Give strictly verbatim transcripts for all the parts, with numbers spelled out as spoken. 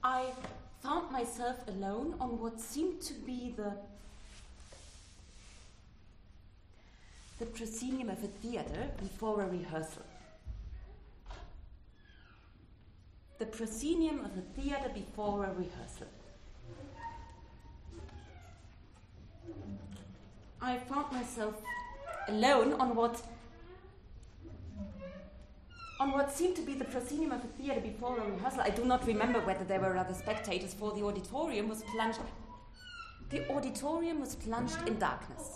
I found myself alone on what seemed to be the the proscenium of a theatre before a rehearsal. The proscenium of a theatre before a rehearsal. I found myself alone on what on what seemed to be the proscenium of a theatre before a rehearsal. I do not remember whether there were other spectators, for the auditorium was plunged the auditorium was plunged in darkness.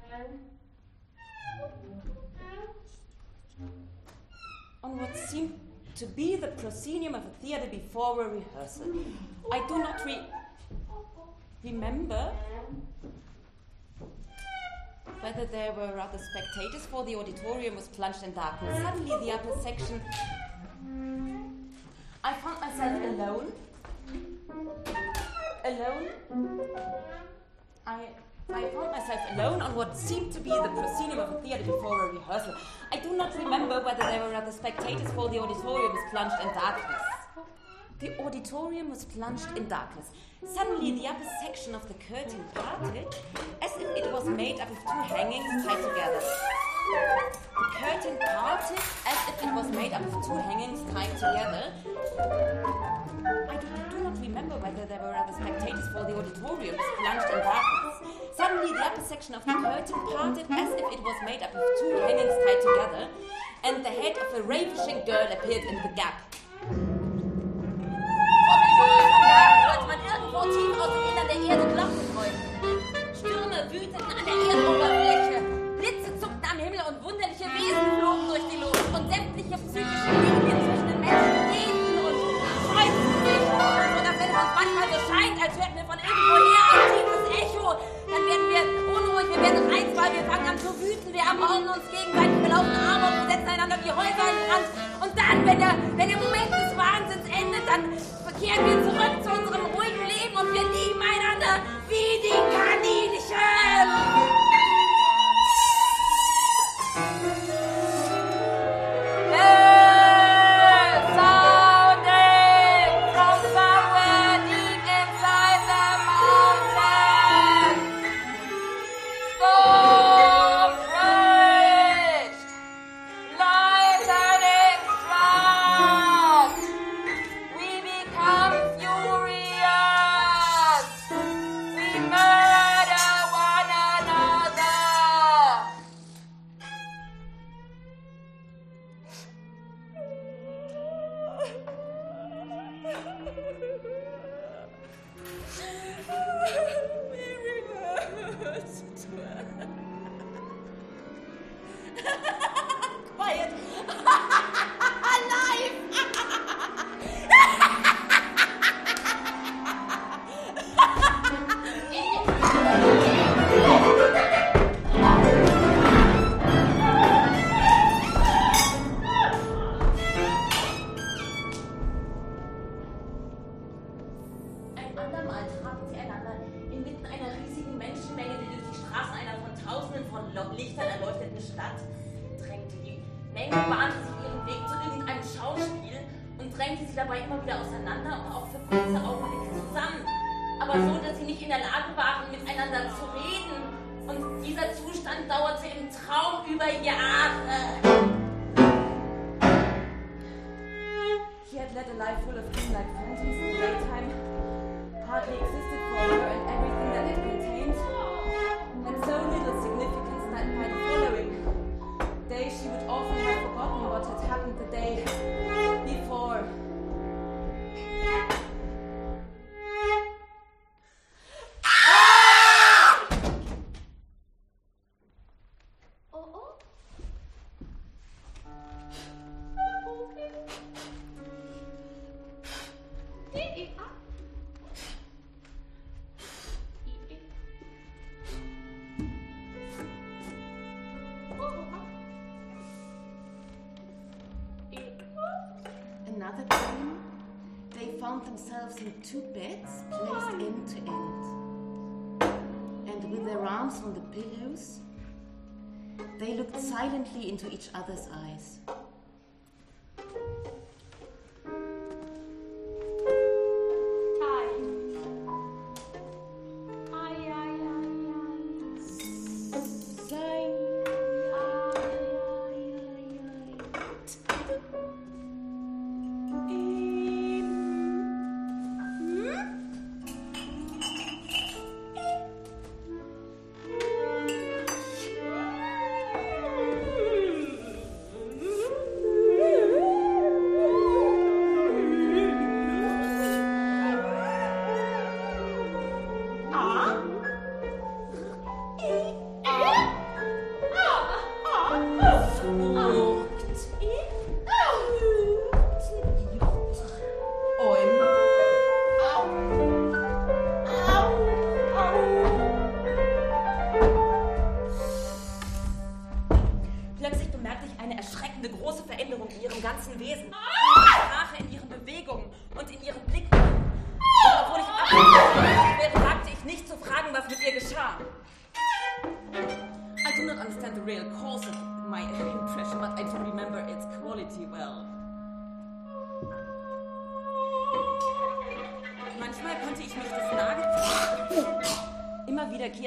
On what seemed to be the proscenium of a theatre before a rehearsal. I do not re- remember whether there were other spectators, for the auditorium was plunged in darkness. Suddenly the upper section... I found myself alone. Alone. I... I found myself alone on what seemed to be the proscenium of a theatre before a rehearsal. I do not remember whether there were other spectators, for the auditorium was plunged in darkness. The auditorium was plunged in darkness. Suddenly the upper section of the curtain parted, as if it was made up of two hangings tied together. The curtain parted, as if it was made up of two hangings tied together. I do, do not remember whether there were other spectators, for the auditorium was plunged in darkness. Suddenly the upper section of the curtain parted, as if it was made up of two hangings tied together, and the head of a ravishing girl appeared in the gap. Irgendwo tief aus dem Innern der Erde Glocken läuten. Stürme wüteten an der Erdoberfläche, Blitze zuckten am Himmel und wunderliche Wesen flogen durch die Luft und sämtliche psychische Linien zwischen den Menschen dehnten und kreuzten sich. Und dass wenn es uns manchmal so scheint, als hörten wir von irgendwoher ein tiefes Echo, dann werden wir unruhig, wir werden reizbar, wir fangen an zu wüten, wir ermorden uns gegenseitig, wir laufen Arme und wir setzen einander die Häuser in Brand. Und dann, wenn der, wenn der Moment des Wahnsinns endet, dann kehren wir zurück zu unserem ruhigen Leben und wir lieben einander wie die Kaninchen. Another time, they found themselves in two beds placed end to end. And with their arms on the pillows, they looked silently into each other's eyes.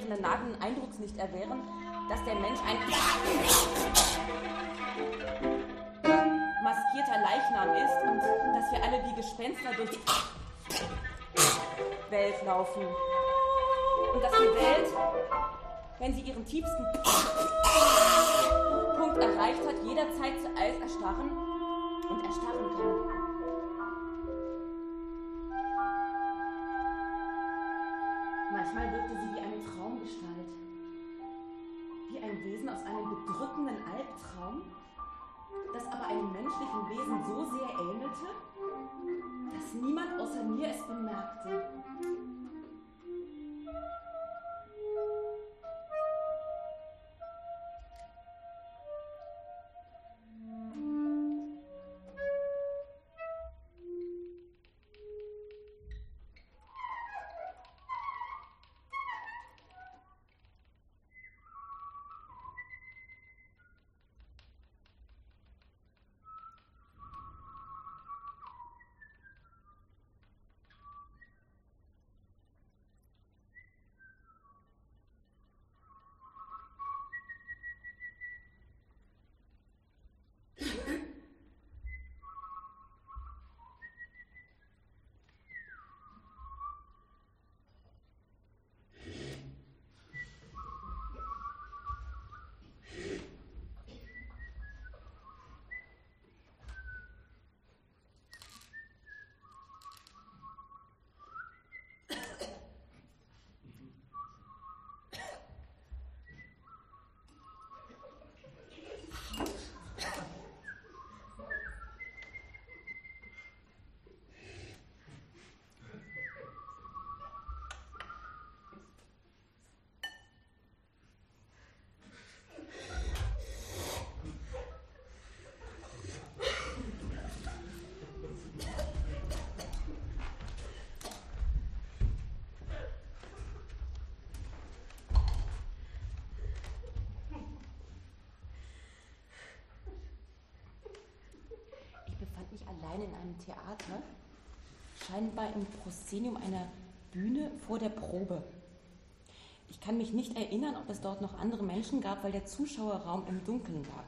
während nagenden Eindrucks nicht erwehren, dass der Mensch ein maskierter Leichnam ist und dass wir alle wie Gespenster durch die Welt laufen. Und dass die Welt, wenn sie ihren tiefsten Punkt erreicht hat, jederzeit zu Eis erstarren und erstarren kann. Manchmal wirkte sie wie eine Traumgestalt, wie ein Wesen aus einem bedrückenden Albtraum, das aber einem menschlichen Wesen so sehr ähnelte, dass niemand außer mir es bemerkte. Allein in einem Theater, scheinbar im Proszenium einer Bühne vor der Probe. Ich kann mich nicht erinnern, ob es dort noch andere Menschen gab, weil der Zuschauerraum im Dunkeln lag.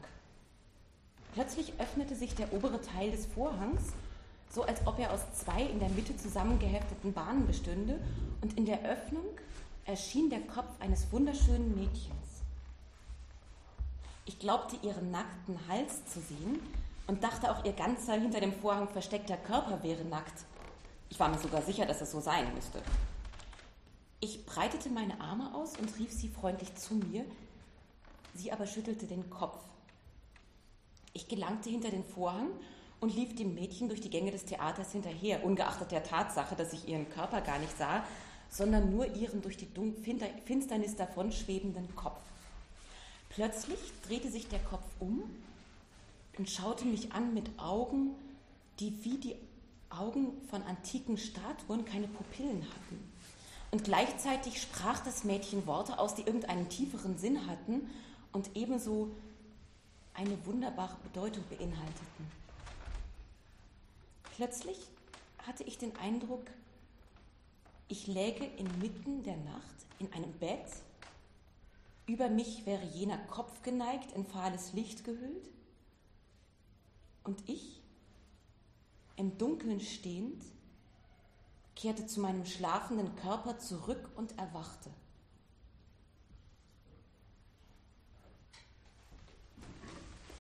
Plötzlich öffnete sich der obere Teil des Vorhangs, so als ob er aus zwei in der Mitte zusammengehefteten Bahnen bestünde, und in der Öffnung erschien der Kopf eines wunderschönen Mädchens. Ich glaubte, ihren nackten Hals zu sehen, und dachte auch, ihr ganzer hinter dem Vorhang versteckter Körper wäre nackt. Ich war mir sogar sicher, dass es so sein müsste. Ich breitete meine Arme aus und rief sie freundlich zu mir, sie aber schüttelte den Kopf. Ich gelangte hinter den Vorhang und lief dem Mädchen durch die Gänge des Theaters hinterher, ungeachtet der Tatsache, dass ich ihren Körper gar nicht sah, sondern nur ihren durch die Finsternis davon schwebenden Kopf. Plötzlich drehte sich der Kopf um und schaute mich an mit Augen, die wie die Augen von antiken Statuen keine Pupillen hatten. Und gleichzeitig sprach das Mädchen Worte aus, die irgendeinen tieferen Sinn hatten und ebenso eine wunderbare Bedeutung beinhalteten. Plötzlich hatte ich den Eindruck, ich läge inmitten der Nacht in einem Bett, über mich wäre jener Kopf geneigt, in fahles Licht gehüllt, und ich, im Dunkeln stehend, kehrte zu meinem schlafenden Körper zurück und erwachte.